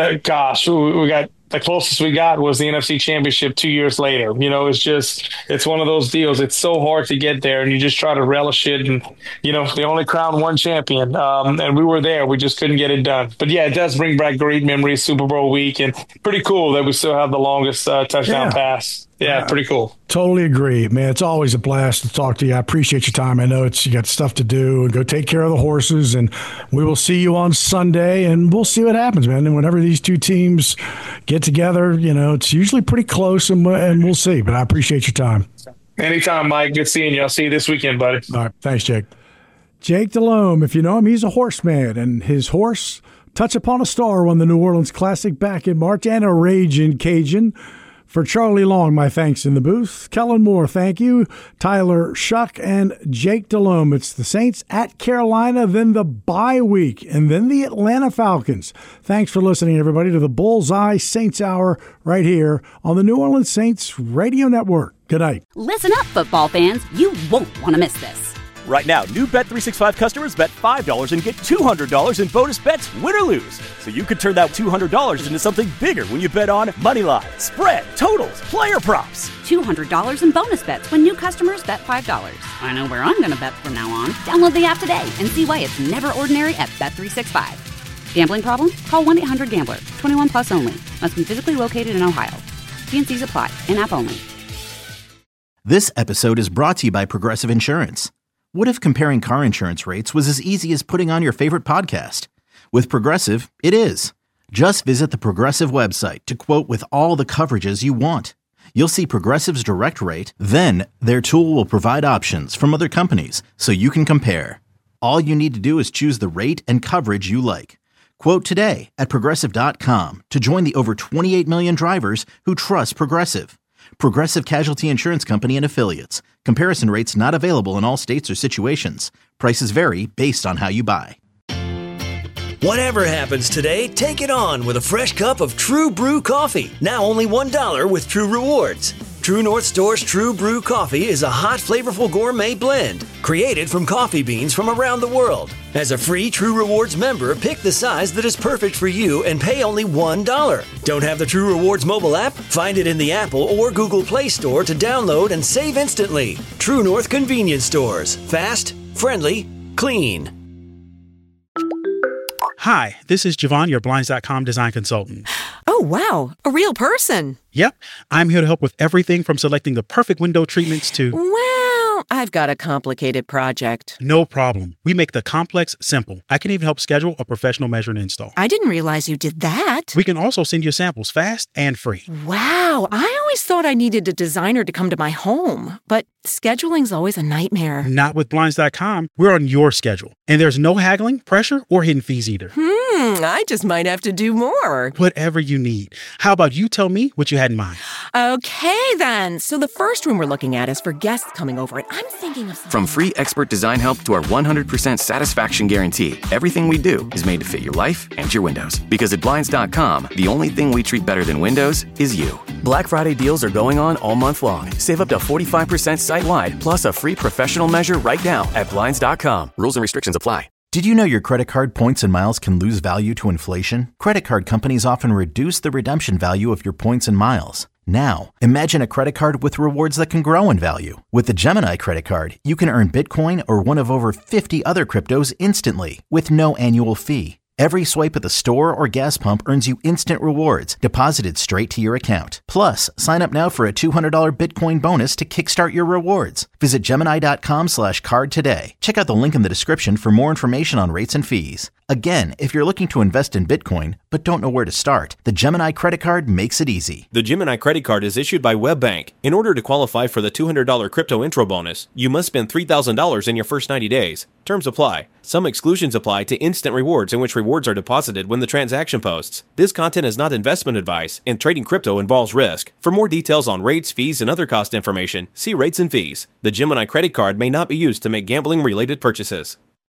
we got. The closest we got was the NFC Championship 2 years later. It's one of those deals. It's so hard to get there, and you just try to relish it. And, they only crowned one champion, and we were there. We just couldn't get it done. But, yeah, it does bring back great memories, Super Bowl week, and pretty cool that we still have the longest touchdown pass. Yeah, pretty cool. Totally agree, man. It's always a blast to talk to you. I appreciate your time. I know you got stuff to do, and go take care of the horses, and we will see you on Sunday, and we'll see what happens, man. And whenever these two teams get together, it's usually pretty close, and we'll see. But I appreciate your time. Anytime, Mike. Good seeing you. I'll see you this weekend, buddy. All right. Thanks, Jake. Jake Delhomme, if you know him, he's a horseman, and his horse, Touch Upon a Star, won the New Orleans Classic back in March, and a Ragin' Cajun. For Charlie Long, my thanks in the booth. Kellen Moore, thank you. Tyler Shuck and Jake Delhomme. It's the Saints at Carolina, then the bye week, and then the Atlanta Falcons. Thanks for listening, everybody, to the Bullseye Saints Hour right here on the New Orleans Saints Radio Network. Good night. Listen up, football fans. You won't want to miss this. Right now, new Bet365 customers bet $5 and get $200 in bonus bets, win or lose. So you could turn that $200 into something bigger when you bet on Moneyline, spread, totals, player props. $200 in bonus bets when new customers bet $5. I know where I'm going to bet from now on. Download the app today and see why it's never ordinary at Bet365. Gambling problem? Call 1-800-GAMBLER. 21 plus only. Must be physically located in Ohio. T&Cs apply. In-app only. This episode is brought to you by Progressive Insurance. What if comparing car insurance rates was as easy as putting on your favorite podcast? With Progressive, it is. Just visit the Progressive website to quote with all the coverages you want. You'll see Progressive's direct rate, then their tool will provide options from other companies so you can compare. All you need to do is choose the rate and coverage you like. Quote today at Progressive.com to join the over 28 million drivers who trust Progressive. Progressive Casualty Insurance Company and Affiliates. Comparison rates not available in all states or situations. Prices vary based on how you buy. Whatever happens today, take it on with a fresh cup of True Brew coffee. Now only $1 with True Rewards. True North Store's True Brew Coffee is a hot, flavorful gourmet blend created from coffee beans from around the world. As a free True Rewards member, pick the size that is perfect for you and pay only $1. Don't have the True Rewards mobile app? Find it in the Apple or Google Play Store to download and save instantly. True North Convenience Stores. Fast, friendly, clean. Hi, this is Javon, your Blinds.com design consultant. Oh, wow. A real person. Yep. I'm here to help with everything from selecting the perfect window treatments to... Wow. Well, I've got a complicated project. No problem. We make the complex simple. I can even help schedule a professional measure and install. I didn't realize you did that. We can also send you samples fast and free. Wow, I always thought I needed a designer to come to my home, but scheduling's always a nightmare. Not with Blinds.com. We're on your schedule, and there's no haggling, pressure, or hidden fees either. I just might have to do more. Whatever you need. How about you tell me what you had in mind? Okay, then. So the first room we're looking at is for guests coming over, and I'm thinking of... From free expert design help to our 100% satisfaction guarantee, everything we do is made to fit your life and your windows. Because at Blinds.com, the only thing we treat better than windows is you. Black Friday deals are going on all month long. Save up to 45% site-wide, plus a free professional measure right now at Blinds.com. Rules and restrictions apply. Did you know your credit card points and miles can lose value to inflation? Credit card companies often reduce the redemption value of your points and miles. Now, imagine a credit card with rewards that can grow in value. With the Gemini credit card, you can earn Bitcoin or one of over 50 other cryptos instantly with no annual fee. Every swipe at the store or gas pump earns you instant rewards deposited straight to your account. Plus, sign up now for a $200 Bitcoin bonus to kickstart your rewards. Visit Gemini.com/card today. Check out the link in the description for more information on rates and fees. Again, if you're looking to invest in Bitcoin but don't know where to start, the Gemini credit card makes it easy. The Gemini credit card is issued by WebBank. In order to qualify for the $200 crypto intro bonus, you must spend $3,000 in your first 90 days. Terms apply. Some exclusions apply to instant rewards in which rewards are deposited when the transaction posts. This content is not investment advice, and trading crypto involves risk. For more details on rates, fees, and other cost information, see rates and fees. The Gemini credit card may not be used to make gambling-related purchases.